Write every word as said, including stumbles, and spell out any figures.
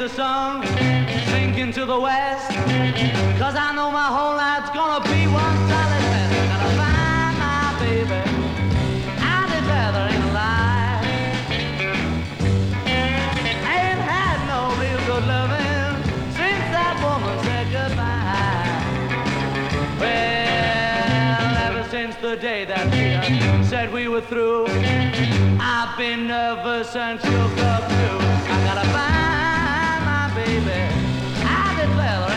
the sun sink into the west, cause I know my whole life's gonna be one solid mess. Gotta find my baby, I declare there ain't a lie. I ain't had no real good loving since that woman said goodbye. Well, ever since the day that she said we were through, I've been nervous and shook up too. I gotta find my baby, I declare